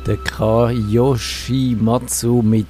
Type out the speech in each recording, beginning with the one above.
Der Kayoshi Matsu mit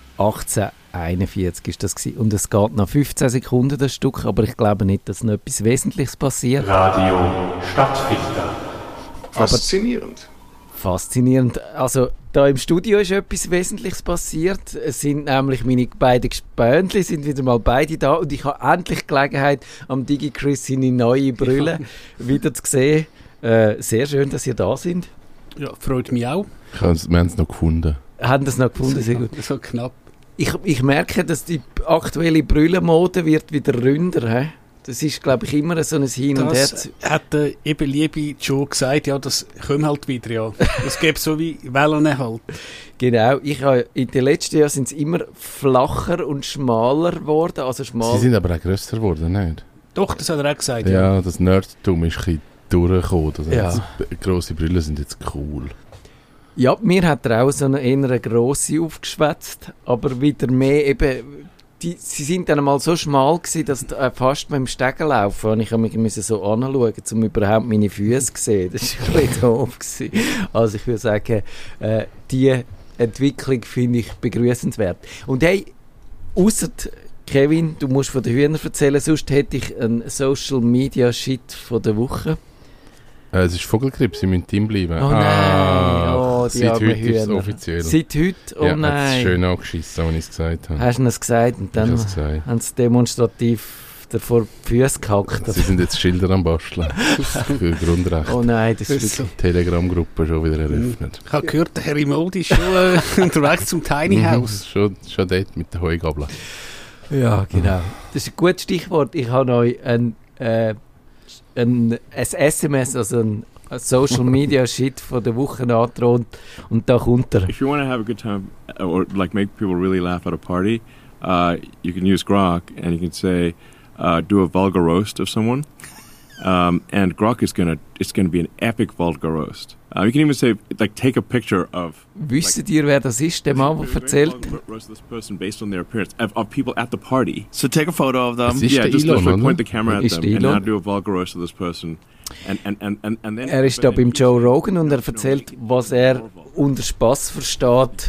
1841 ist das gewesen. Und es geht nach 15 Sekunden das Stück, aber ich glaube nicht, dass noch etwas Wesentliches passiert. Radio Stadtfilter. Faszinierend. Faszinierend. Also da im Studio ist etwas Wesentliches passiert. Es sind nämlich meine beiden Gespöntli sind wieder mal beide da und ich habe endlich Gelegenheit, am DigiChris seine neue Brille wieder zu sehen. Sehr schön, dass ihr da sind. Ja, freut mich auch. Wir haben es noch gefunden. Haben das noch gefunden? Sehr gut. So knapp. Ich merke, dass die aktuelle Brüllenmode wird wieder ründer. He? Das ist, glaube ich, immer so ein Hin und Her. Das hat der eben liebe Joe gesagt, ja, das kommt halt wieder, ja. Das gibt so wie Wellen halt. Genau, in den letzten Jahren sind es immer flacher und schmaler geworden. Also Sie sind aber auch grösser geworden, nicht? Doch, das hat er auch gesagt, ja. Ja, das Nerdtum ist ein bisschen durchgekommen. Also ja. Grosse Brillen sind jetzt cool. Ja, mir hat er auch so eine grosse aufgeschwätzt, aber wieder mehr eben... Sie sind dann mal so schmal gewesen, dass fast beim Stegen laufen und ich musste so anschauen, um überhaupt meine Füße zu sehen. Das war ein bisschen doof gewesen. Also ich würde sagen, die Entwicklung finde ich begrüßenswert. Und hey, ausser Kevin, du musst von den Hühnern erzählen, sonst hätte ich einen Social Media Shit von der Woche. Es ist Vogelgrippe, sie müssen Team bleiben. Oh nein, die seit armen heute ist es Hühner. offiziell. Seit heute? Oh ja, nein. hat es schön angeschissen, als ich es gesagt habe. Hast du es gesagt? Und dann haben sie demonstrativ davor die Füße gehackt. Sie sind jetzt Schilder am Basteln für Grundrechte. Oh nein, das ist die Telegram-Gruppe schon wieder eröffnet. Ich habe gehört, der Herr Imoldi ist schon unterwegs zum Tiny House. Schon dort mit der Heugabel. Ja, genau. Das ist ein gutes Stichwort. Ich habe euch ein SMS, also ein Social Media Shit von der Woche angedroht und da kommt er. If you want to have a good time or like make people really laugh at a party, you can use Grok and you can say, do a vulgar roast of someone, and Grok is gonna be an epic vulgar roast. You can even say like take a picture of. Wisst ihr, wer das ist, der Mann, der erzählt? Roast this person based on their appearance of people at the party. So take a photo of them. Yeah, just Elon, point the camera at them and Elon. now do a vulgar roast of this person. And then er ist da beim Joe Rogan und er erzählt, was er unter Spass versteht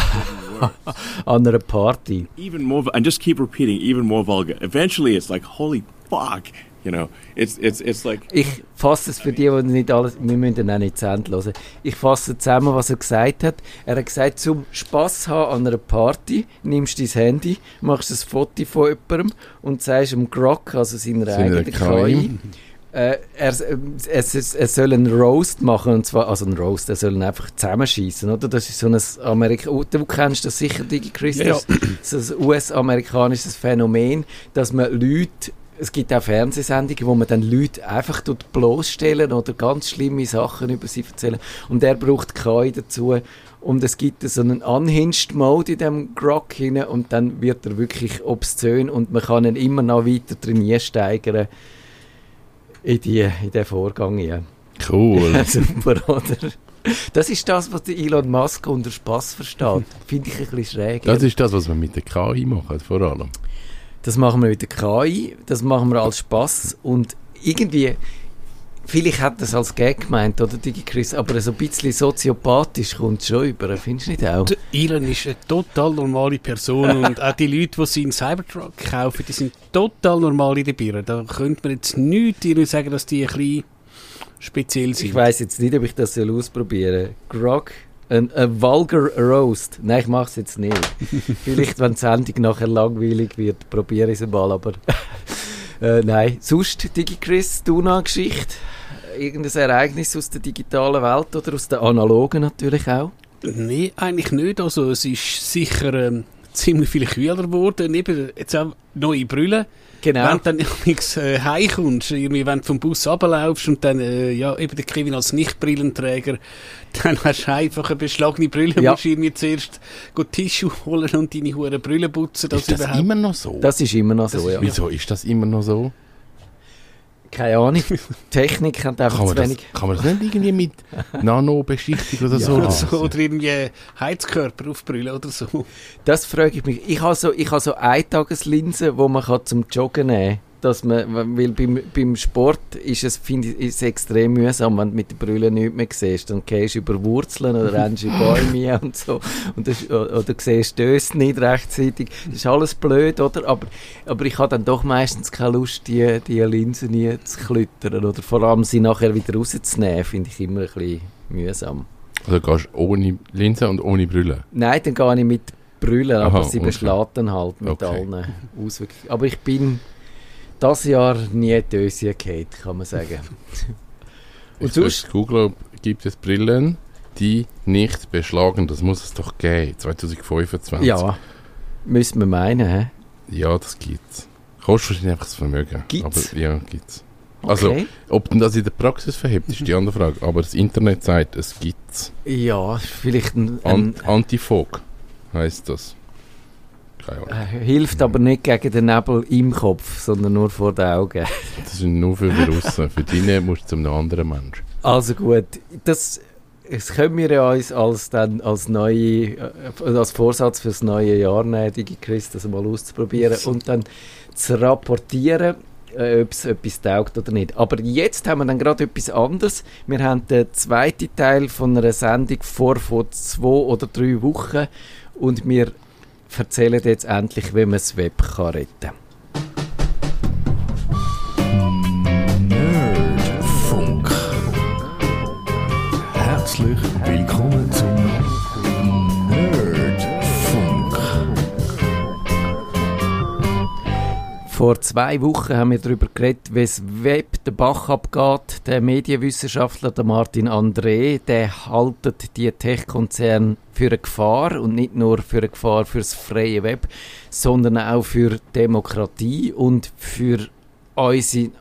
an einer Party. Even more, and just keep repeating, even more vulgar. Eventually, it's like, holy fuck, you know. It's like. Ich fasse es für die nicht alles. Wir müssen ihn auch nicht zu Ende hören. Ich fasse zusammen, was er gesagt hat. Er hat gesagt, zum Spass haben an einer Party nimmst du dein Handy, machst ein Foto von jemandem und sagst dem Grok, also seiner eigenen KI. Er soll einen Roast machen, und zwar, also einen Roast, er soll ihn einfach zusammenschießen, oder? Das ist so ein du kennst das sicher, DigiChris, das ist ein US-amerikanisches Phänomen, dass man Leute, es gibt auch Fernsehsendungen, wo man dann Leute einfach bloßstellen oder ganz schlimme Sachen über sie erzählen und er braucht KI dazu und es gibt so einen Unhinged Mode in dem Grok hinein und dann wird er wirklich obszön und man kann ihn immer noch weiter trainieren, steigern in den Vorgang, ja. Cool. Super, oder? Das ist das, was der Elon Musk unter Spass versteht. Finde ich ein bisschen schräg. Das ist das, was wir mit der KI machen, vor allem. Das machen wir mit der KI, das machen wir als Spass und irgendwie, vielleicht hat das als Gag gemeint, oder DigiChris, aber so ein bisschen soziopathisch kommt es schon über, findest du nicht auch? Der Elon ist eine total normale Person und auch die Leute, die seinen Cybertruck kaufen, die sind total normal in der Birne. Da könnte man jetzt nichts sagen, dass die ein bisschen speziell sind. Ich weiss jetzt nicht, ob ich das ausprobieren soll. Grok, ein vulgar Roast. Nein, ich mache es jetzt nicht. Vielleicht, wenn die Sendung nachher langweilig wird, probiere ich es mal, aber nein. Sonst, DigiChris, du noch eine Geschichte? Irgendein Ereignis aus der digitalen Welt oder aus der analogen natürlich auch? Nein, eigentlich nicht. Also es ist sicher ziemlich viel kühler geworden. Eben jetzt auch neue Brille. Genau. Wenn du dann nichts heimkommst, irgendwie, wenn du vom Bus runterlaufst und dann eben der Kevin als Nicht-Brillenträger, dann hast du einfach eine beschlagene Brille, musst du irgendwie zuerst Tissue holen und deine hure Brille putzen. Ist das immer noch so? Das ist immer noch so, ja. Wieso ist das immer noch so? Keine Ahnung. Technik hat einfach zu wenig. Kann man das nicht irgendwie mit Nanobeschichtung oder so Oder, lassen? oder irgendwie Heizkörper aufbrüllen oder so. Das frage ich mich. Ich habe so Eintageslinsen, die man zum Joggen nehmen kann. dass man, weil beim Sport ist es, finde ich, ist extrem mühsam, wenn du mit der Brille nichts mehr siehst. Dann gehst du über Wurzeln oder rennst in Bäume und so. Oder siehst Döse nicht rechtzeitig. Das ist alles blöd, oder? Aber ich habe dann doch meistens keine Lust, die Linsen nie zu klüttern. Oder vor allem sie nachher wieder rauszunehmen, finde ich immer ein bisschen mühsam. Also gehst du ohne Linse und ohne Brille? Nein, dann gehe ich mit Brille, aber sie okay. beschlägt dann halt mit allen Auswirkungen. Aber ich bin das Jahr nie Döschen gefallen, kann man sagen. Und sonst Google gibt es Brillen, die nicht beschlagen. Das muss es doch geben, 2025. Ja, müssen wir meinen, hä? Ja, das gibt's. Kostet wahrscheinlich einfach das Vermögen. Gibt's? Aber, ja, gibt's. Also, ob denn das in der Praxis verhebt, ist die andere Frage. Aber das Internet sagt, es gibt's. Ja, vielleicht ein Antifog heisst das. Keine Ahnung. Hilft aber nicht gegen den Nebel im Kopf, sondern nur vor den Augen. Das ist nur für draussen. Für deine musst du zu einem anderen Mensch. Also gut, das können wir ja uns als Vorsatz fürs neue Jahr nehmen, Chris, das mal auszuprobieren und dann zu rapportieren, ob es etwas taugt oder nicht. Aber jetzt haben wir dann gerade etwas anderes. Wir haben den zweiten Teil von einer Sendung vor 2 oder 3 Wochen und wir erzählen jetzt endlich, wie man das Web retten kann. Nerdfunk. Herzlich willkommen zum Nerdfunk. Vor 2 Wochen haben wir darüber geredet, wie das Web den Bach abgeht. Der Medienwissenschaftler, der Martin André, der haltet die Tech-Konzerne für eine Gefahr und nicht nur für eine Gefahr für das freie Web, sondern auch für Demokratie und für unser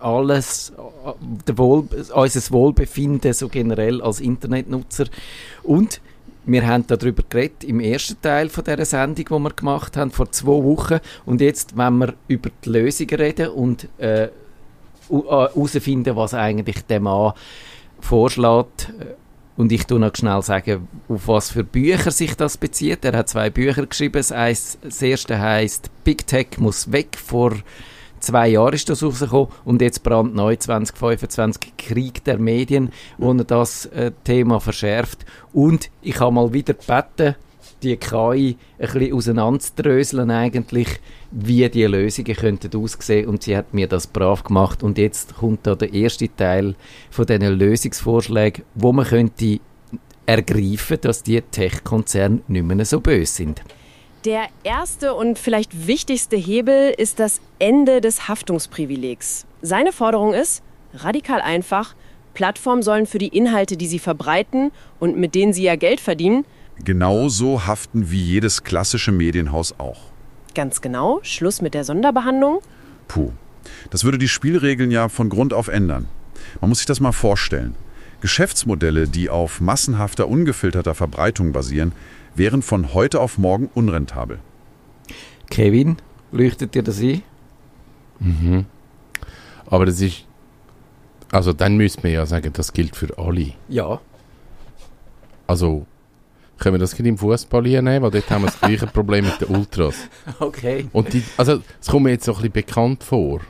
Wohlbefinden so generell als Internetnutzer. Und wir haben darüber geredet im ersten Teil von dieser Sendung, die wir gemacht haben, vor 2 Wochen. Und jetzt wollen wir über die Lösungen reden und herausfinden, was eigentlich der Mann vorschlägt. Und ich tue noch schnell sagen, auf was für Bücher sich das bezieht. Er hat 2 Bücher geschrieben. Das erste heisst «Big Tech muss weg». Vor 2 Jahren ist das rausgekommen und jetzt brandneu 2025 «Krieg der Medien», wo er das Thema verschärft. Und ich habe mal wieder gebeten, die KI ein bisschen auseinanderzudröseln eigentlich, wie die Lösungen könnten aussehen, und sie hat mir das brav gemacht. Und jetzt kommt da der erste Teil von diesen Lösungsvorschlägen, wo man könnte ergreifen, dass die Tech-Konzerne nicht mehr so böse sind. Der erste und vielleicht wichtigste Hebel ist das Ende des Haftungsprivilegs. Seine Forderung ist, radikal einfach, Plattformen sollen für die Inhalte, die sie verbreiten und mit denen sie ja Geld verdienen, genauso haften wie jedes klassische Medienhaus auch. Ganz genau, Schluss mit der Sonderbehandlung. Puh, das würde die Spielregeln ja von Grund auf ändern. Man muss sich das mal vorstellen. Geschäftsmodelle, die auf massenhafter, ungefilterter Verbreitung basieren, wären von heute auf morgen unrentabel. Kevin, leuchtet dir das ein? Mhm. Aber das ist... Also dann müsste man ja sagen, das gilt für alle. Ja. Also... Können wir das nicht im Fußball nehmen? Weil dort haben wir das gleiche Problem mit den Ultras. Okay. Und also, es kommt mir jetzt so ein bisschen bekannt vor.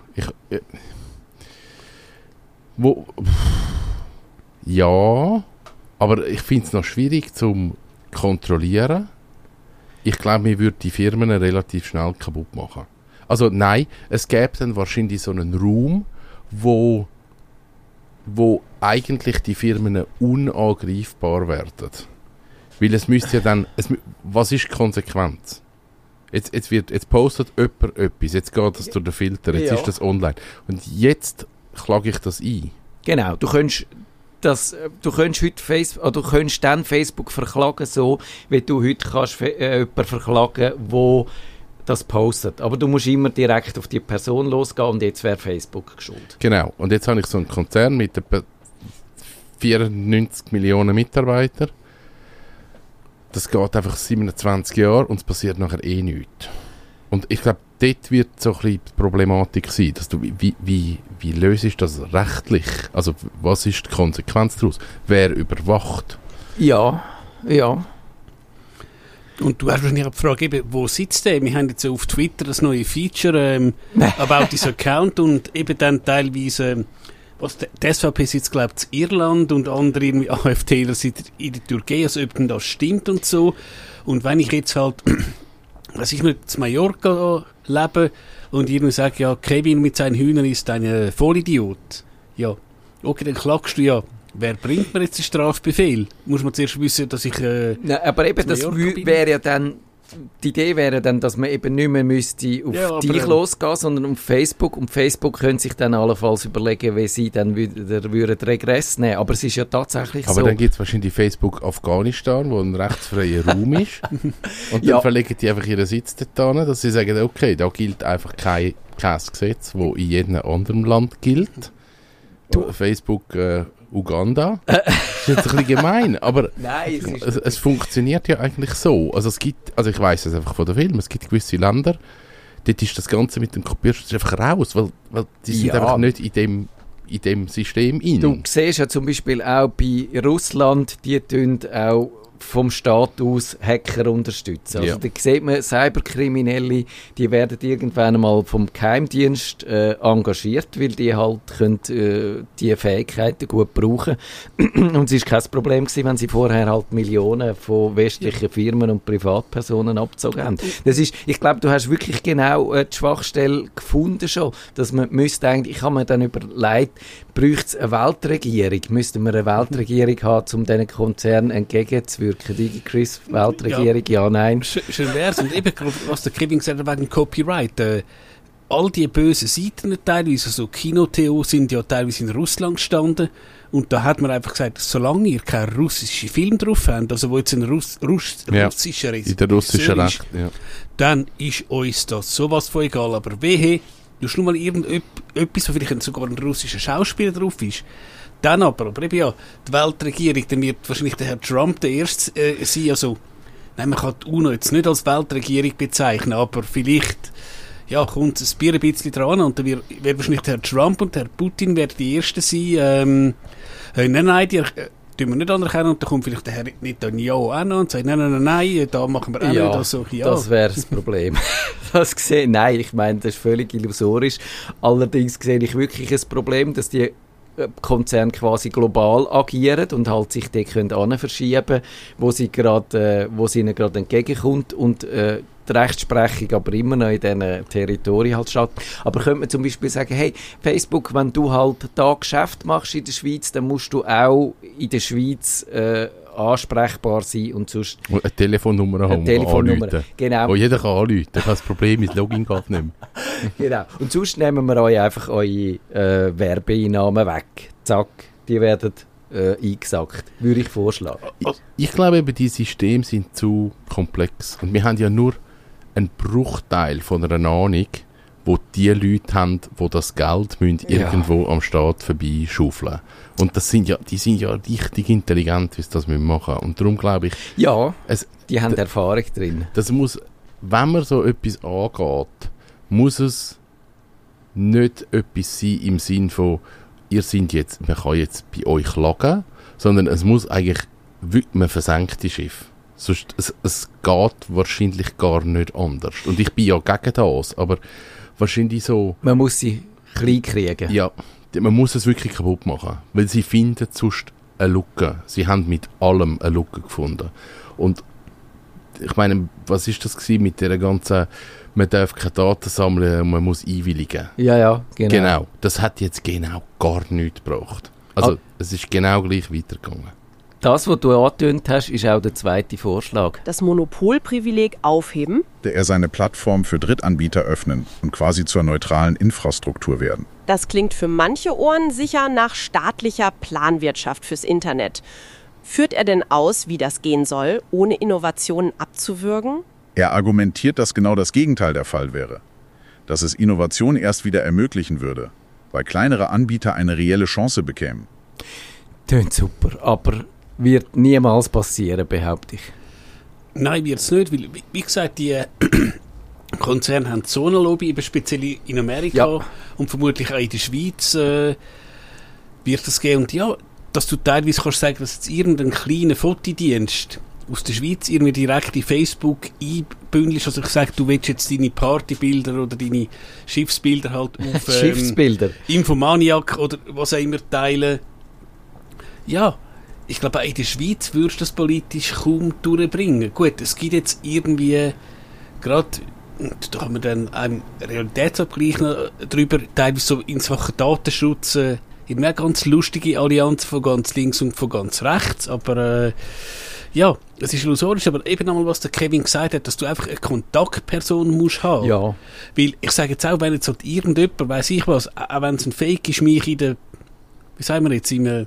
Ja, aber ich finde es noch schwierig zu kontrollieren. Ich glaube, mir würde die Firmen relativ schnell kaputt machen. Also nein, es gäbe dann wahrscheinlich so einen Raum, wo eigentlich die Firmen unangreifbar werden. Weil es müsste ja dann... was ist die Konsequenz? Jetzt postet jemand etwas, jetzt geht das durch den Filter, jetzt ist das online. Und jetzt klage ich das ein. Genau, du könntest dann Facebook verklagen, so wie du heute kannst jemanden verklagen, der das postet. Aber du musst immer direkt auf die Person losgehen und jetzt wäre Facebook schuld. Genau, und jetzt habe ich so einen Konzern mit etwa 94 Millionen Mitarbeitern. Das geht einfach 27 Jahre und es passiert nachher nichts. Und ich glaube, dort wird so ein bisschen die Problematik sein, dass du, wie löst du das rechtlich? Also was ist die Konsequenz daraus? Wer überwacht? Ja. Und du hast wahrscheinlich auch die Frage, eben, wo sitzt der? Wir haben jetzt auf Twitter das neue Feature, about this Account und eben dann teilweise, die SVP sitzt, glaube ich, in Irland und andere irgendwie AfDler sitzen in der Türkei, also ob denn das stimmt und so. Und wenn ich jetzt halt, was ich mit Mallorca lebe und irgendwie sage, ja, Kevin mit seinen Hühnern ist ein Vollidiot. Ja, okay, dann klagst du ja. Wer bringt mir jetzt den Strafbefehl? Muss man zuerst wissen, dass ich Nein, aber eben, das wäre ja dann, die Idee wäre dann, dass man eben nicht mehr müsste auf dich losgehen, sondern auf Facebook. Und Facebook könnte sich dann allenfalls überlegen, wie sie dann wieder Regress nehmen. Aber es ist ja tatsächlich so. Aber dann gibt es wahrscheinlich Facebook Afghanistan, wo ein rechtsfreier Raum ist. Und dann verlegen die einfach ihren Sitz dort hin, dass sie sagen, okay, da gilt einfach kein Gesetz, das in jedem anderen Land gilt. Facebook Uganda. Das ist jetzt ein bisschen gemein, aber nein, es funktioniert ja eigentlich so. Also ich weiss es einfach von den Filmen, es gibt gewisse Länder, dort ist das Ganze mit dem Kopierschutz einfach raus, weil die sind einfach nicht in dem System rein. Du siehst ja zum Beispiel auch bei Russland, die tun auch vom Staat aus Hacker unterstützen. Also da sieht man, Cyberkriminelle, die werden irgendwann einmal vom Geheimdienst engagiert, weil die halt können, die Fähigkeiten gut brauchen. Und es war kein Problem gewesen, wenn sie vorher halt Millionen von westlichen Firmen und Privatpersonen abgezogen haben. Das ist, ich glaube, du hast wirklich genau die Schwachstelle gefunden schon, dass man müsste eigentlich, ich habe mir dann überlegt, bräuchte es eine Weltregierung? Müssten wir eine Weltregierung haben, um diesen Konzernen entgegenzuwirken? DigiChris, Weltregierung, ja, nein. Schön wär's. Und eben, was der Kevin gesagt hat, wegen Copyright, all die bösen Seiten teilweise, also Kino.to sind ja teilweise in Russland gestanden und da hat man einfach gesagt, solange ihr keinen russischen Film drauf habt, also wo jetzt ein russischer in der russischen Recht, dann ist uns das sowas von egal, aber wehe, du hast nur mal irgendetwas, wo vielleicht sogar ein russischer Schauspieler drauf ist. Dann aber eben ja, die Weltregierung, dann wird wahrscheinlich der Herr Trump der Erste sein, also, nein, man kann die UNO jetzt nicht als Weltregierung bezeichnen, aber vielleicht, ja, kommt es ein bisschen dran und dann wird wahrscheinlich der Herr Trump und der Herr Putin werden die Ersten sein, nein, die tun wir nicht anerkennen und dann kommt vielleicht der Herr Netanyahu auch noch und sagt, nein, da machen wir auch nicht. Also, das wäre das Problem. Nein, ich meine, das ist völlig illusorisch. Allerdings sehe ich wirklich ein Problem, dass die Konzerne quasi global agieren und halt sich die können verschieben, wo sie ihnen gerade entgegenkommt und die Rechtsprechung aber immer noch in diesen Territorien halt statt. Aber könnte man zum Beispiel sagen, hey, Facebook, wenn du halt da Geschäft machst in der Schweiz, dann musst du auch in der Schweiz ansprechbar sein und sonst... Und eine Telefonnummer haben, genau. Wo jeder kann anrufen. Dann kann das Problem ist, Login geht nicht mehr. Genau. Und sonst nehmen wir euch einfach eure Werbeeinnahmen weg. Zack, die werden eingesackt. Würde ich vorschlagen. Ich glaube eben, die Systeme sind zu komplex. Und wir haben ja nur einen Bruchteil von einer Ahnung, wo die Leute haben, die das Geld irgendwo am Staat vorbeischaufeln. Und die sind ja richtig intelligent, wie sie das machen. Und darum glaube ich... Ja, die haben Erfahrung drin. Das muss, wenn man so etwas angeht, muss es nicht etwas sein im Sinn von, man kann jetzt bei euch klagen, sondern es muss eigentlich wirklich, man versenkt die Schiff. Sonst, es geht wahrscheinlich gar nicht anders. Und ich bin ja gegen das, aber wahrscheinlich so... Man muss sie klein kriegen. Ja, man muss es wirklich kaputt machen, weil sie finden sonst eine Lücke. Sie haben mit allem eine Lücke gefunden. Und ich meine, was ist das gewesen mit der ganzen, man darf keine Daten sammeln und man muss einwilligen? Ja, genau. Das hat jetzt genau gar nichts gebracht. Also es ist genau gleich weitergegangen. Das, was du angetönt hast, ist auch der zweite Vorschlag. Das Monopolprivileg aufheben. Er seine Plattform für Drittanbieter öffnen und quasi zur neutralen Infrastruktur werden. Das klingt für manche Ohren sicher nach staatlicher Planwirtschaft fürs Internet. Führt er denn aus, wie das gehen soll, ohne Innovationen abzuwürgen? Er argumentiert, dass genau das Gegenteil der Fall wäre. Dass es Innovation erst wieder ermöglichen würde, weil kleinere Anbieter eine reelle Chance bekämen. Tönt super, aber wird niemals passieren, behaupte ich. Nein, wird es nicht, weil, wie gesagt, die Konzerne haben so eine Lobby, eben speziell in Amerika und vermutlich auch in der Schweiz wird das gehen. Und ja, dass du teilweise kannst sagen, dass jetzt irgendein kleiner Fotodienst aus der Schweiz irgendwie direkt in Facebook einbündelst. Also ich sage, du willst jetzt deine Partybilder oder deine Schiffsbilder halt auf Schiffsbilder. Infomaniac oder was auch immer teilen. Ja, ich glaube, auch in der Schweiz würdest du das politisch kaum durchbringen. Gut, es gibt jetzt irgendwie gerade, da haben wir dann einen Realitätsabgleich noch drüber, teilweise so in Sachen Datenschutz, in einer ganz lustige Allianz von ganz links und von ganz rechts, aber ja, es ist illusorisch, aber eben einmal, was der Kevin gesagt hat, dass du einfach eine Kontaktperson musst haben. Ja. Weil, ich sage jetzt auch, wenn jetzt halt irgendjemand, weiss ich was, auch wenn es ein Fake ist, mich in der, wie sagen wir jetzt, im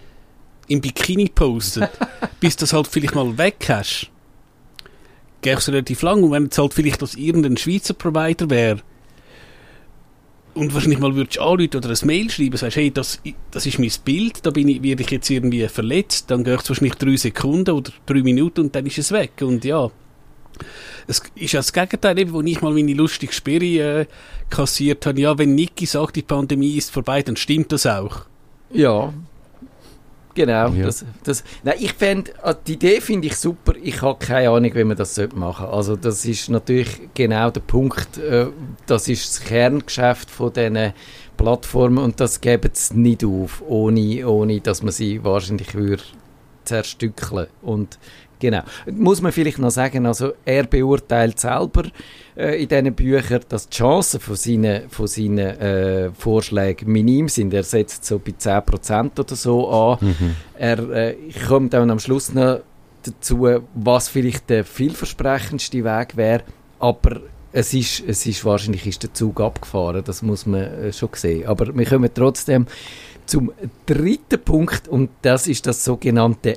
Bikini postet, bis du das halt vielleicht mal weg hast, geht es relativ lang. Und wenn jetzt halt vielleicht das irgendein Schweizer Provider wäre und wahrscheinlich mal würdest du anrufen oder ein Mail schreiben, sagst, hey, das ist mein Bild, da werde ich jetzt irgendwie verletzt, dann geht es wahrscheinlich 3 Sekunden oder 3 Minuten und dann ist es weg. Und ja, es ist ja das Gegenteil, eben, wo ich mal meine lustige Sperre kassiert habe. Ja, wenn Niki sagt, die Pandemie ist vorbei, dann stimmt das auch. Ja. Genau. Ja. Nein, die Idee finde ich super. Ich habe keine Ahnung, wie man das machen sollte. Also das ist natürlich genau der Punkt. Das ist das Kerngeschäft von diesen Plattformen und das geben sie nicht auf, ohne dass man sie wahrscheinlich zerstückeln. Und genau. Muss man vielleicht noch sagen, also er beurteilt selber in diesen Büchern, dass die Chancen von seinen Vorschlägen minim sind. Er setzt so bei 10% oder so an. Mhm. Er kommt dann am Schluss noch dazu, was vielleicht der vielversprechendste Weg wäre, aber es ist wahrscheinlich ist der Zug abgefahren, das muss man schon sehen. Aber wir kommen trotzdem zum dritten Punkt und das ist das sogenannte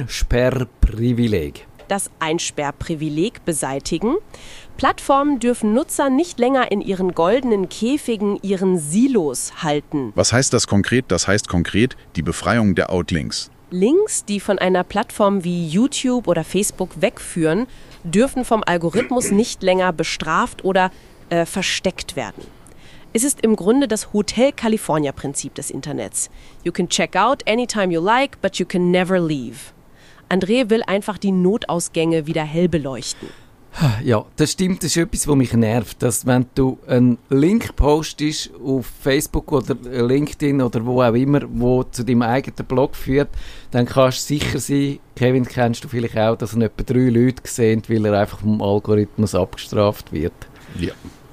Einsperrprivileg. Das Einsperrprivileg beseitigen. Plattformen dürfen Nutzer nicht länger in ihren goldenen Käfigen, ihren Silos halten. Was heißt das konkret? Das heißt konkret die Befreiung der Outlinks. Links, die von einer Plattform wie YouTube oder Facebook wegführen, dürfen vom Algorithmus nicht länger bestraft oder versteckt werden. Es ist im Grunde das Hotel California-Prinzip des Internets. You can check out anytime you like, but you can never leave. André will einfach die Notausgänge wieder hell beleuchten. Ja, das stimmt, das ist etwas, was mich nervt, dass wenn du einen Link postest auf Facebook oder LinkedIn oder wo auch immer, wo zu deinem eigenen Blog führt, dann kannst du sicher sein, Kevin, kennst du vielleicht auch, dass er etwa 3 Leute sehen, weil er einfach vom Algorithmus abgestraft wird. Ja.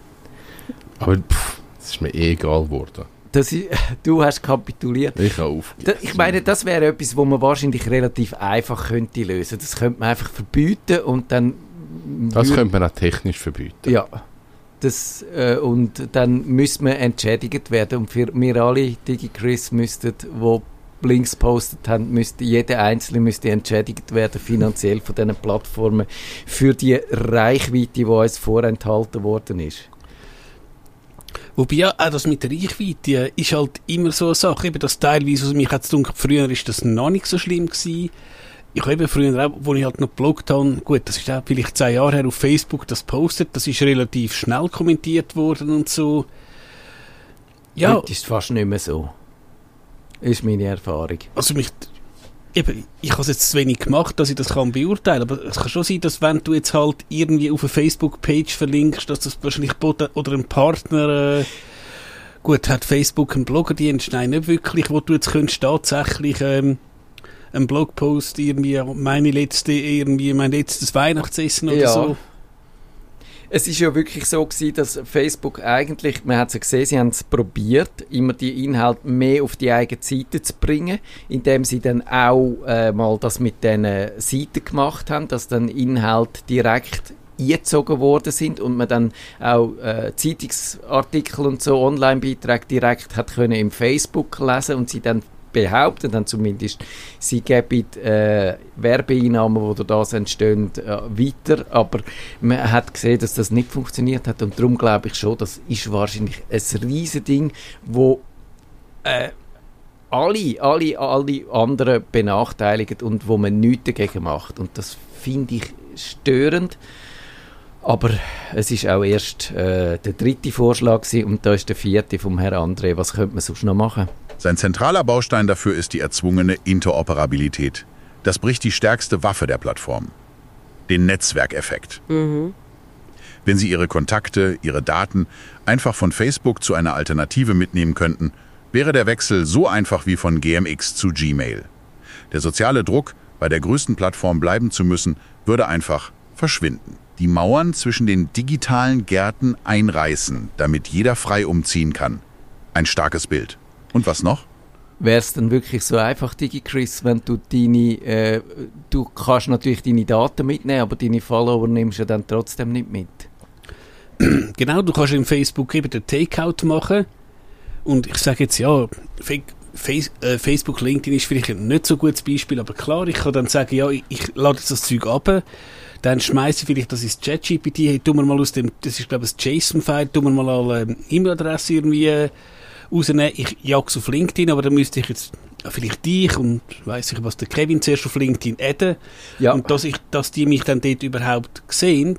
Aber das ist mir egal geworden. Du hast kapituliert. Ich habe aufgegeben. Ich meine, das wäre etwas, wo man wahrscheinlich relativ einfach könnte lösen. Das könnte man einfach verbieten und dann... Das könnte man auch technisch verbieten. Ja. Und dann müsste man entschädigt werden. Und für wir alle DigiChris die Links postet haben, jeder Einzelne müsste entschädigt werden, finanziell von diesen Plattformen, für die Reichweite, die uns vorenthalten worden ist. Wobei ja, auch das mit der Reichweite ist halt immer so eine Sache, eben das teilweise, also mich hat es gedacht, früher ist das noch nicht so schlimm gewesen. Ich habe eben früher auch, wo ich halt noch gebloggt habe, gut, das ist auch vielleicht 10 Jahre her auf Facebook, das postet, das ist relativ schnell kommentiert worden und so. Ja. Heute ist es fast nicht mehr so. Ist meine Erfahrung. Also ich habe es jetzt zu wenig gemacht, dass ich das kann beurteilen kann, aber es kann schon sein, dass wenn du jetzt halt irgendwie auf eine Facebook-Page verlinkst, dass das wahrscheinlich oder ein Partner, gut, hat Facebook einen Bloggerdienst, nein, nicht wirklich, wo du jetzt könntest tatsächlich einen Blogpost irgendwie, mein letztes Weihnachtsessen oder so. Es ist ja wirklich so gewesen, dass Facebook eigentlich, man hat es ja gesehen, sie haben es probiert, immer die Inhalte mehr auf die eigene Seite zu bringen, indem sie dann auch mal das mit den Seiten gemacht haben, dass dann Inhalte direkt eingezogen worden sind und man dann auch Zeitungsartikel und so Online-Beiträge direkt hat können im Facebook lesen und sie dann behaupten dann zumindest, sie geben Werbeeinnahmen, die durch das entstehen, weiter. Aber man hat gesehen, dass das nicht funktioniert hat und darum glaube ich schon, das ist wahrscheinlich ein Riesending, wo alle anderen benachteiligt und wo man nichts dagegen macht. Und das finde ich störend. Aber es ist auch erst der 3. Vorschlag gewesen, und da ist der 4. vom Herrn André. Was könnte man sonst noch machen? Sein zentraler Baustein dafür ist die erzwungene Interoperabilität. Das bricht die stärkste Waffe der Plattform, den Netzwerkeffekt. Wenn Sie Ihre Kontakte, Ihre Daten einfach von Facebook zu einer Alternative mitnehmen könnten, wäre der Wechsel so einfach wie von GMX zu Gmail. Der soziale Druck, bei der größten Plattform bleiben zu müssen, würde einfach verschwinden. Die Mauern zwischen den digitalen Gärten einreißen, damit jeder frei umziehen kann. Ein starkes Bild. Und was noch? Wäre es dann wirklich so einfach, DigiChris, wenn du du kannst natürlich deine Daten mitnehmen, aber deine Follower nimmst du dann trotzdem nicht mit? Genau, du kannst in Facebook eben den Takeout machen. Und ich sage jetzt, ja, Facebook, LinkedIn ist vielleicht ein nicht so gutes Beispiel, aber klar, ich kann dann sagen, ja, ich lade jetzt das Zeug ab, dann schmeiße ich vielleicht das ins ChatGPT, hey, tu mir mal aus dem, das ist glaube ich ein JSON-File, tu mir mal alle E-Mail-Adresse irgendwie rausnehmen, ich jage es auf LinkedIn, aber dann müsste ich jetzt vielleicht dich und weiss ich was, der Kevin zuerst auf LinkedIn adden, und dass die mich dann dort überhaupt sehen,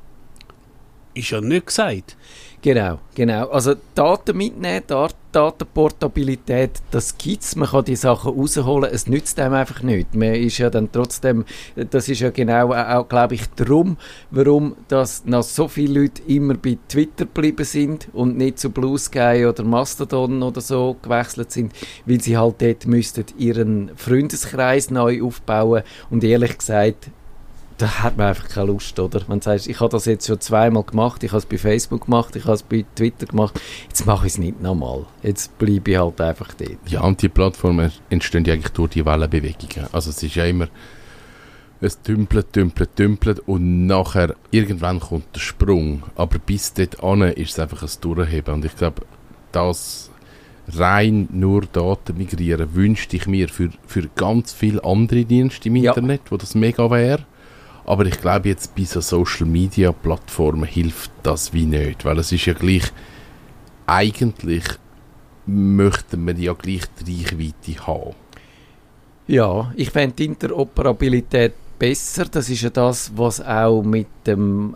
ist ja nicht gesagt. Genau. Also Daten mitnehmen, Datenportabilität, das gibt's. Man kann die Sachen rausholen, es nützt einem einfach nicht. Man ist ja dann trotzdem, das ist ja genau auch, glaube ich, darum, warum dass noch so viele Leute immer bei Twitter geblieben sind und nicht zu Blue Sky oder Mastodon oder so gewechselt sind, weil sie halt dort müssten ihren Freundeskreis neu aufbauen und ehrlich gesagt, da hat man einfach keine Lust, oder? Wenn du sagst, ich habe das jetzt schon zweimal gemacht, ich habe es bei Facebook gemacht, ich habe es bei Twitter gemacht, jetzt mache ich es nicht nochmal. Jetzt bleibe ich halt einfach dort. Ja, und die Plattformen entstehen ja eigentlich durch die Wellenbewegungen. Also es ist ja immer, es dümpelt und nachher irgendwann kommt der Sprung. Aber bis dorthin ist es einfach ein Durchheben. Und ich glaube, das rein nur Daten migrieren wünschte ich mir für ganz viele andere Dienste im Internet, wo das mega wäre. Aber ich glaube, jetzt bei so Social-Media-Plattformen hilft das wie nicht, weil es ist ja gleich, eigentlich möchten wir ja gleich die Reichweite haben. Ja, ich fände die Interoperabilität besser. Das ist ja das, was auch mit dem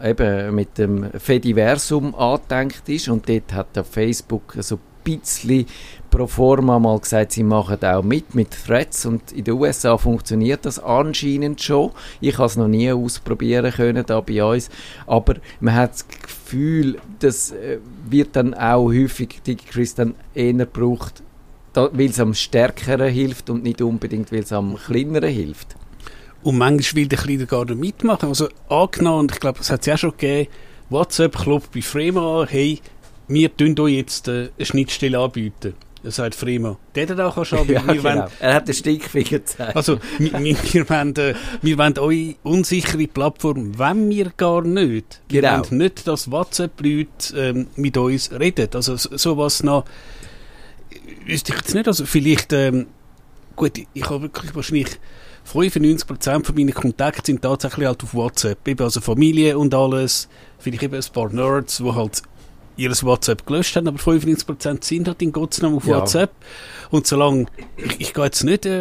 Fediversum angedenkt ist. Und dort hat ja Facebook so ein bisschen pro forma mal gesagt, sie machen auch mit Threads, und in den USA funktioniert das anscheinend schon. Ich habe es noch nie ausprobieren können da bei uns, aber man hat das Gefühl, das wird dann auch häufig DigiChris dann eher gebraucht, weil es am Stärkeren hilft und nicht unbedingt, weil es am Kleineren hilft. Und manchmal will der Kleine gar nicht mitmachen. Also angenommen, und ich glaube, das hat es ja schon gegeben, WhatsApp klopft bei Frema an, hey, wir tun euch jetzt eine Schnittstelle anbieten. Das sagt Frema. Der da kannst du genau. Er hat den Stinkfinger gezeigt. Also, wir wollen eure unsichere Plattform, wollen wir gar nicht. Wir wollen nicht, dass WhatsApp-Leute mit uns reden. Also, sowas noch, wüsste ich jetzt nicht. Also, vielleicht, gut, ich habe wirklich wahrscheinlich 95% von meinen Kontakten sind tatsächlich halt auf WhatsApp. Eben also Familie und alles. Vielleicht eben ein paar Nerds, die halt ihr WhatsApp gelöscht haben, aber 95% sind halt in Gottes Namen auf WhatsApp. Und solange, ich gehe jetzt nicht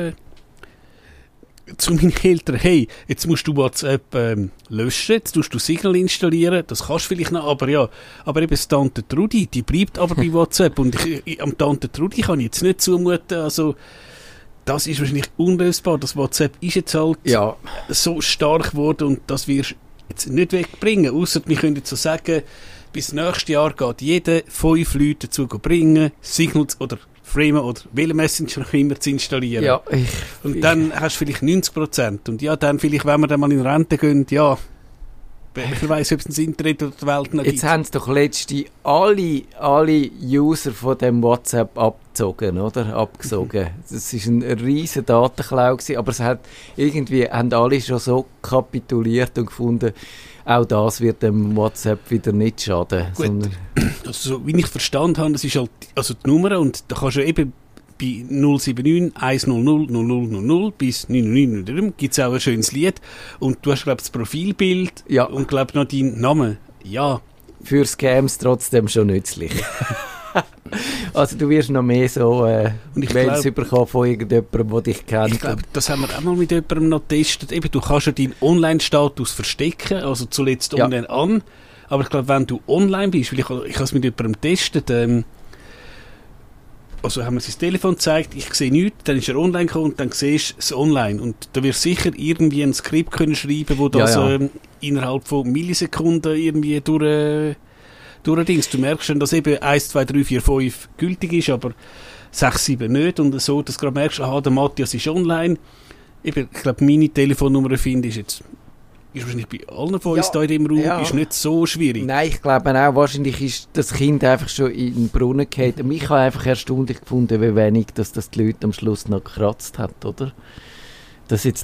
zu meinen Eltern, hey, jetzt musst du WhatsApp löschen, jetzt tust du Signal installieren, das kannst du vielleicht noch, aber eben das Tante Trudi, die bleibt aber bei WhatsApp, und am Tante Trudi kann ich jetzt nicht zumuten, also das ist wahrscheinlich unlösbar, das WhatsApp ist jetzt halt so stark geworden, und das wirst du jetzt nicht wegbringen, ausser wir können jetzt so sagen, bis nächstes Jahr geht jeder 5 Leute dazu bringen, Signals oder Frame oder welchen Messenger noch immer zu installieren. Ja, und dann hast du vielleicht 90%. Und ja, dann vielleicht, wenn wir dann mal in Rente gehen, ja, wer weiss, ob es das Internet oder die Welt noch gibt. Jetzt haben es doch letztens alle User von dem WhatsApp abgesogen. Das war ein riesen Datenklau gewesen, aber haben alle schon so kapituliert und gefunden, auch das wird dem WhatsApp wieder nicht schaden. Gut, also, wie ich verstanden habe, das ist halt also die Nummer, und da kannst du eben bei 079 100 0000 bis 999 gibt es auch ein schönes Lied, und du hast, glaube ich, das Profilbild und, glaube ich, noch deinen Namen. Ja. Für Scams trotzdem schon nützlich. Also du wirst noch mehr so Mails bekommen von irgendjemandem, der dich kennt. Ich glaube, das haben wir auch mal mit jemandem noch getestet. Eben, du kannst ja deinen Online-Status verstecken, also zuletzt online an. Aber ich glaube, wenn du online bist, weil ich habe es mit jemandem getestet, also haben wir sein Telefon gezeigt, ich sehe nichts, dann ist er online gekommen und dann siehst du es online. Und da wirst du sicher irgendwie ein Skript können schreiben, wo das innerhalb von Millisekunden irgendwie durchdings. Du merkst schon, dass eben 1, 2, 3, 4, 5 gültig ist, aber 6, 7 nicht. Und so, dass du gerade merkst, aha, der Matthias ist online. Eben, ich glaube, meine Telefonnummer finde ist wahrscheinlich bei allen von uns hier in dem Raum ist nicht so schwierig. Nein, ich glaube auch, wahrscheinlich ist das Kind einfach schon in den Brunnen gefallen. Mich habe einfach erstaunlich gefunden, wie wenig dass das die Leute am Schluss noch gekratzt hat, oder? Dass jetzt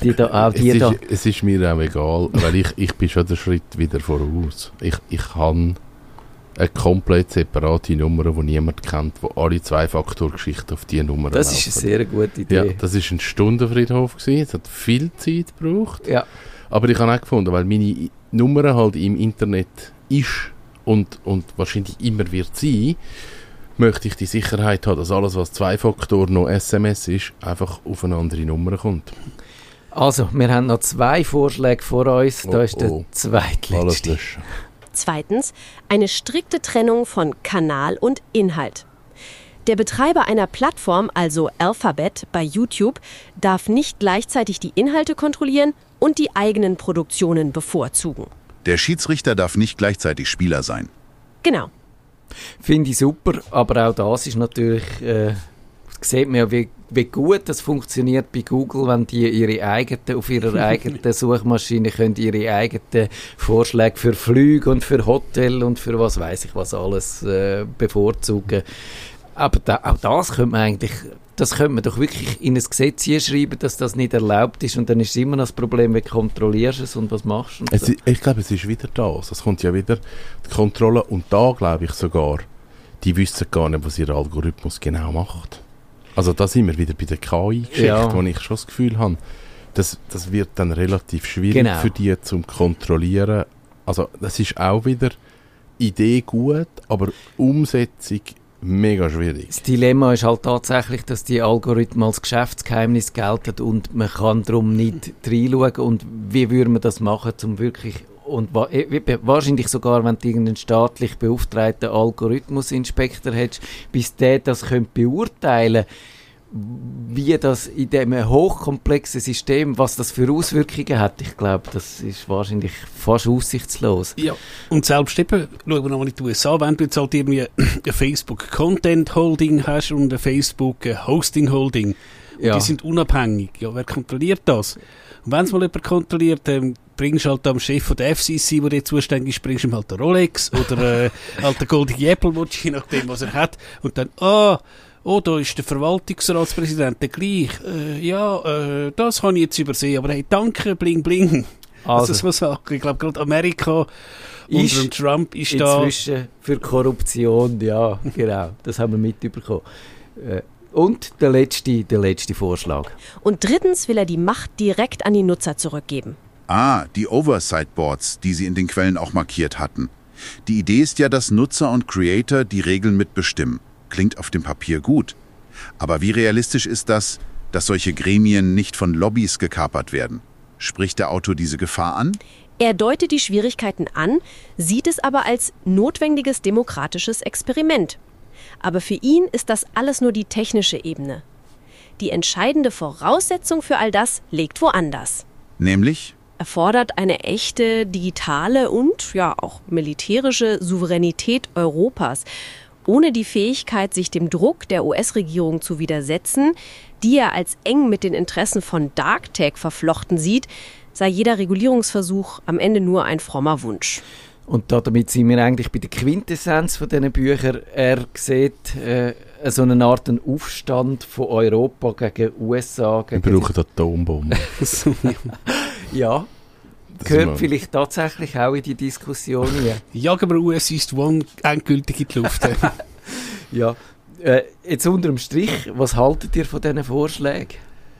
Es ist mir auch egal, weil ich bin schon den Schritt wieder voraus. Ich habe eine komplett separate Nummer, die niemand kennt, wo alle Zwei-Faktor-Geschichten auf diese Nummer Das laufen. ist eine sehr gute Idee. Ja, das war ein Stundenfriedhof gewesen. Es hat viel Zeit gebraucht. Ja. Aber ich habe auch gefunden, weil meine Nummer halt im Internet ist und wahrscheinlich immer wird sein, möchte ich die Sicherheit haben, dass alles, was Zwei-Faktor noch SMS ist, einfach auf eine andere Nummer kommt. Also, wir haben noch 2 Vorschläge vor uns. Da ist der zweitletzte. Alles löschen. Zweitens, eine strikte Trennung von Kanal und Inhalt. Der Betreiber einer Plattform, also Alphabet bei YouTube, darf nicht gleichzeitig die Inhalte kontrollieren und die eigenen Produktionen bevorzugen. Der Schiedsrichter darf nicht gleichzeitig Spieler sein. Genau. Finde ich super, aber auch das ist natürlich, sieht man ja, wie gut das funktioniert bei Google, wenn die auf ihrer eigenen Suchmaschine können ihre eigenen Vorschläge für Flüge und für Hotel und für was weiß ich was alles bevorzugen. Aber auch das könnte man doch wirklich in ein Gesetz hier schreiben, dass das nicht erlaubt ist, und dann ist es immer noch das Problem, wie kontrollierst du es und was machst du. So. Ich glaube, es ist wieder das. Es kommt ja wieder die Kontrolle, und da glaube ich sogar, die wissen gar nicht, was ihr Algorithmus genau macht. Also da sind wir wieder bei der KI-Geschichte, wo ich schon das Gefühl habe, das wird dann relativ schwierig für die zum Kontrollieren. Also das ist auch wieder Idee gut, aber Umsetzung mega schwierig. Das Dilemma ist halt tatsächlich, dass die Algorithmen als Geschäftsgeheimnis gelten und man kann darum nicht reinschauen. Und wie würde man das machen, um wirklich, und wahrscheinlich sogar, wenn du irgendeinen staatlich beauftragten Algorithmusinspektor hättest, bis der das beurteilen könnte, wie das in diesem hochkomplexen System, was das für Auswirkungen hat. Ich glaube, das ist wahrscheinlich fast aussichtslos. Ja, und selbst eben, schauen wir nochmal in die USA, wenn du jetzt halt irgendwie ein Facebook Content Holding hast und ein Facebook Hosting Holding, und die sind unabhängig. Ja, wer kontrolliert das? Und wenn es mal jemand kontrolliert, dann bringst du halt am Chef von der FCC, der dir zuständig ist, bringst du ihm halt den Rolex oder halt den Golden Apple Watch, je nachdem, was er hat. Und dann, da ist der Verwaltungsratspräsident der gleich. Das habe ich jetzt übersehen. Aber hey, danke, bling, bling. Also, das muss sagen. Ich glaube, gerade Amerika unter Trump ist da. Inzwischen für Korruption, ja, genau. Das haben wir mitbekommen. Und der letzte Vorschlag. Und drittens will er die Macht direkt an die Nutzer zurückgeben. Die Oversight Boards, die Sie in den Quellen auch markiert hatten. Die Idee ist ja, dass Nutzer und Creator die Regeln mitbestimmen. Klingt auf dem Papier gut. Aber wie realistisch ist das, dass solche Gremien nicht von Lobbys gekapert werden? Spricht der Autor diese Gefahr an? Er deutet die Schwierigkeiten an, sieht es aber als notwendiges demokratisches Experiment. Aber für ihn ist das alles nur die technische Ebene. Die entscheidende Voraussetzung für all das liegt woanders. Nämlich? Erfordert eine echte digitale und auch militärische Souveränität Europas. Ohne die Fähigkeit, sich dem Druck der US-Regierung zu widersetzen, die er als eng mit den Interessen von Dark Tech verflochten sieht, sei jeder Regulierungsversuch am Ende nur ein frommer Wunsch. Und damit sind wir eigentlich bei der Quintessenz von diesen Büchern. Er sieht so eine Art Aufstand von Europa gegen USA. Wir brauchen Atombomben. Ja. Gehört vielleicht tatsächlich auch in die Diskussion hier. Jagen wir US East One endgültig in die Luft. Ja. Jetzt unter dem Strich, was haltet ihr von diesen Vorschlägen?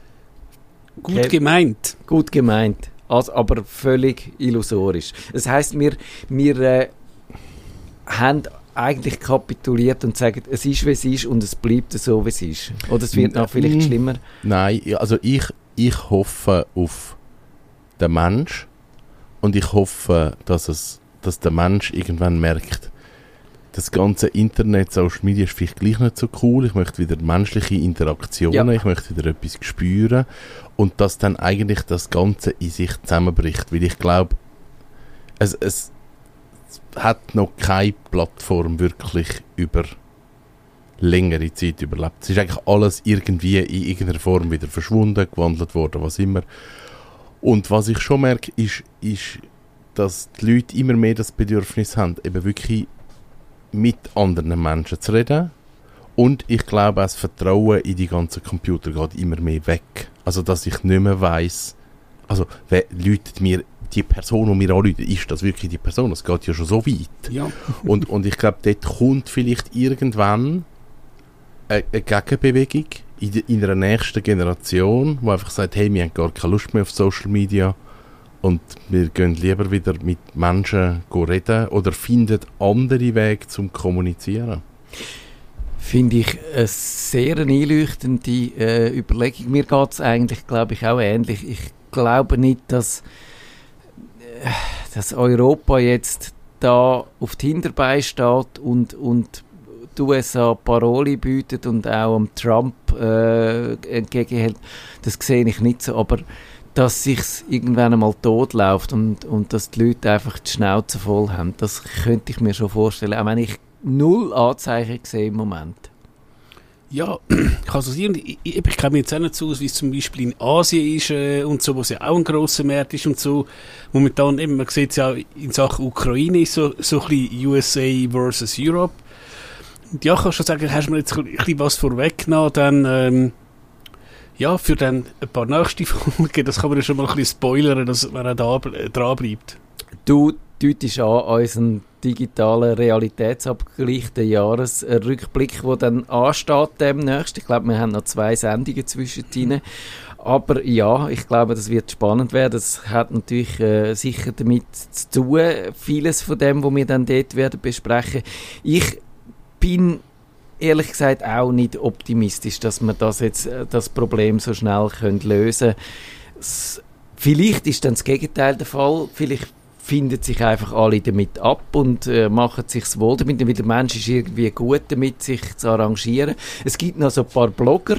Gut gemeint. Gut gemeint, also, aber völlig illusorisch. Das heisst, wir haben eigentlich kapituliert und sagen, es ist, wie es ist, und es bleibt so, wie es ist. Oder es wird noch vielleicht schlimmer? Nein, also ich hoffe auf den Mensch. Und ich hoffe, dass der Mensch irgendwann merkt, das ganze Internet, Social Media ist vielleicht gleich nicht so cool. Ich möchte wieder menschliche Interaktionen, ich möchte wieder etwas spüren und dass dann eigentlich das Ganze in sich zusammenbricht, weil ich glaube, es hat noch keine Plattform wirklich über längere Zeit überlebt. Es ist eigentlich alles irgendwie in irgendeiner Form wieder verschwunden, gewandelt worden, was immer. Und was ich schon merke, ist, dass die Leute immer mehr das Bedürfnis haben, eben wirklich mit anderen Menschen zu reden. Und ich glaube, das Vertrauen in die ganzen Computer geht immer mehr weg. Also, dass ich nicht mehr weiss, also, wer läutet mir die Person, die mir anruft, ist das wirklich die Person? Das geht ja schon so weit. Ja. Und ich glaube, dort kommt vielleicht irgendwann eine Gegenbewegung in einer nächsten Generation, die einfach sagt, hey, wir haben gar keine Lust mehr auf Social Media und wir gehen lieber wieder mit Menschen reden oder finden andere Wege zum Kommunizieren. Finde ich eine sehr einleuchtende Überlegung. Mir geht es eigentlich, glaube ich, auch ähnlich. Ich glaube nicht, dass Europa jetzt da auf die Hinterbeine steht und die USA Paroli bietet und auch am Trump entgegenhält. Das sehe ich nicht so, aber dass sich's irgendwann einmal totläuft und dass die Leute einfach die Schnauze voll haben, das könnte ich mir schon vorstellen, auch wenn ich null Anzeichen sehe im Moment. Ja, ich kenne mir jetzt auch nicht so aus, wie es zum Beispiel in Asien ist und so, wo es ja auch ein grosser Markt ist und so. Momentan eben, man sieht es ja auch in Sachen Ukraine, ist so ein bisschen USA versus Europe. Und ja, ich kann schon sagen, hast du mir jetzt ein bisschen was vorweggenommen, dann ja, für dann ein paar nächste Folgen, das kann man ja schon mal ein bisschen spoilern, dass man auch da dran bleibt. Du deutest an unseren digitalen Realitätsabgleich, den Jahresrückblick, der dann ansteht demnächst. Ich glaube, wir haben noch 2 Sendungen zwischendrin. Aber ja, ich glaube, das wird spannend werden. Das hat natürlich sicher damit zu tun, vieles von dem, was wir dann dort werden besprechen. Ich bin ehrlich gesagt auch nicht optimistisch, dass wir das Problem so schnell lösen können. Vielleicht ist dann das Gegenteil der Fall. Vielleicht finden sich einfach alle damit ab und machen sich's wohl damit. Weil der Mensch ist irgendwie gut damit, sich zu arrangieren. Es gibt noch so ein paar Blogger,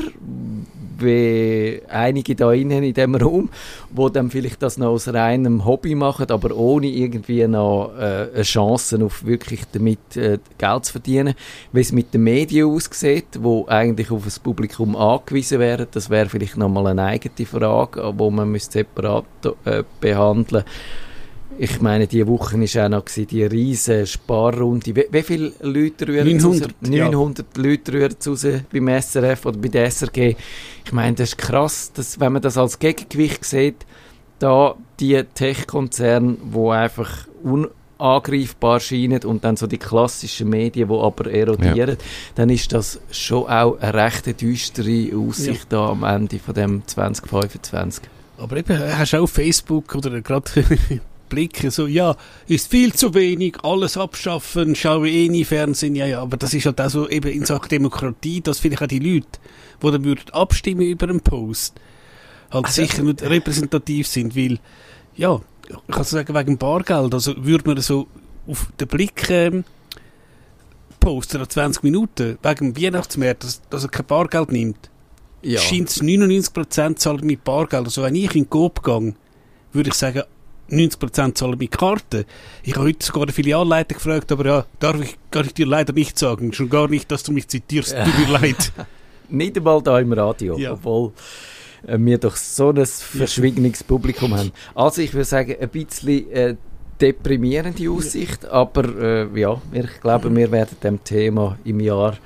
wie einige da innen in diesem Raum, die dann vielleicht das noch aus reinem Hobby machen, aber ohne irgendwie noch eine Chance auf wirklich damit Geld zu verdienen. Wie es mit den Medien aussieht, wo eigentlich auf das Publikum angewiesen wären, das wäre vielleicht nochmal eine eigene Frage, die man separat behandeln müsste. Ich meine, diese Woche war auch noch die riesige Sparrunde. Wie viele Leute rühren 900 ja. Leute rühren raus beim SRF oder bei der SRG. Ich meine, das ist krass, dass, wenn man das als Gegengewicht sieht, da die Tech-Konzerne, die einfach unangreifbar scheinen und dann so die klassischen Medien, die aber erodieren, dann ist das schon auch eine recht düstere Aussicht da am Ende von dem 2025. Aber eben, hast du auch auf Facebook oder gerade Blicke, so, ja, ist viel zu wenig, alles abschaffen, schaue nie Fernsehen, ja, aber das ist halt auch so eben in Sachen Demokratie, dass vielleicht auch die Leute, die dann würden abstimmen über einen Post, halt sicher nicht repräsentativ sind, weil, ja, ich kann sagen, wegen Bargeld, also würde man so auf den Blick posten nach 20 Minuten, wegen dem Weihnachtsmarkt, dass er kein Bargeld nimmt, scheint es 99% zahlen mit Bargeld, also wenn ich in den Coop gehe, würde ich sagen, 90% zahlen mit Karten. Ich habe heute sogar den Filialleiter gefragt, aber ja, kann ich dir leider nicht sagen. Schon gar nicht, dass du mich zitierst. Tut mir leid. Nicht einmal da im Radio, obwohl wir doch so ein verschwiegenes Publikum haben. Also ich würde sagen, ein bisschen deprimierende Aussicht, aber ich glaube, wir werden dem Thema im Jahr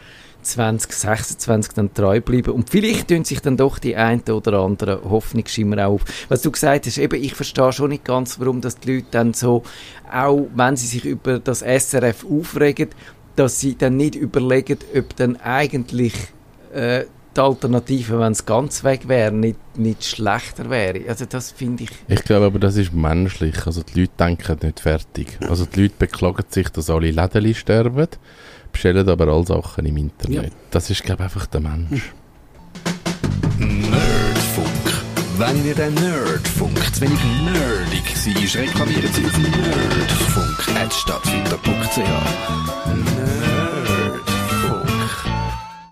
2026 dann treu bleiben. Und vielleicht tun sich dann doch die einen oder anderen Hoffnungsschimmer auf. Was du gesagt hast, eben, ich verstehe schon nicht ganz, warum das die Leute dann so, auch wenn sie sich über das SRF aufregen, dass sie dann nicht überlegen, ob dann eigentlich die Alternative, wenn es ganz weg wäre, nicht schlechter wäre. Also das finde ich... Ich glaube aber, das ist menschlich. Also die Leute denken nicht fertig. Also die Leute beklagen sich, dass alle Läden sterben, bestellen aber alle Sachen im Internet. Ja. Das ist, glaube ich, einfach der Mensch. Nerdfunk. Wenn Ihnen der Nerdfunk zu wenig nerdig war, reklamieren Sie auf nerdfunk@stadtfilter.ch. Nerd.